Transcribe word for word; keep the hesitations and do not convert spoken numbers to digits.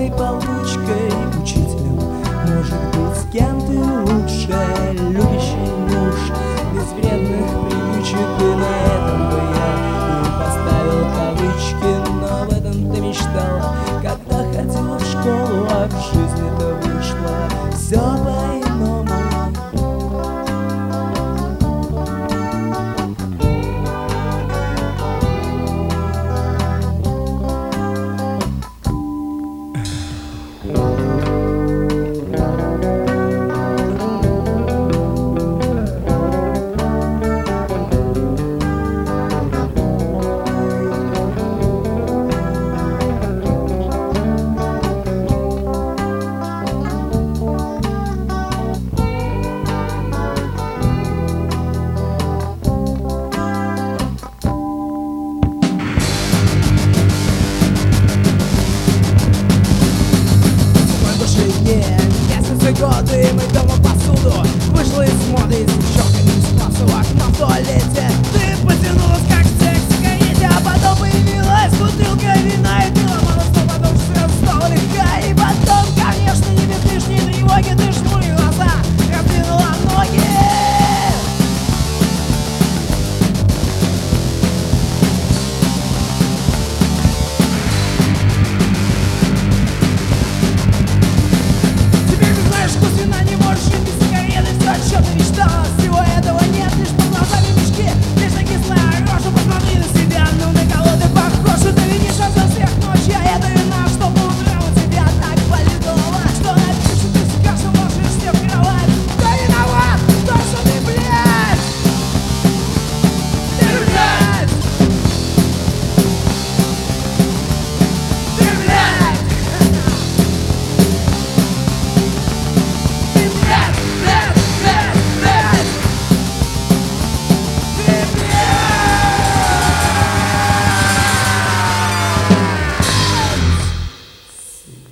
школьной получкой, учителем, может быть, с кем ты лучше, любящий муж, без вредных привычек, и на этом бы я и поставил кавычки. Но в этом ты мечтала, когда ходила в школу, а в жизни-то вышло все по-иному. Месяцы, годы, мы дома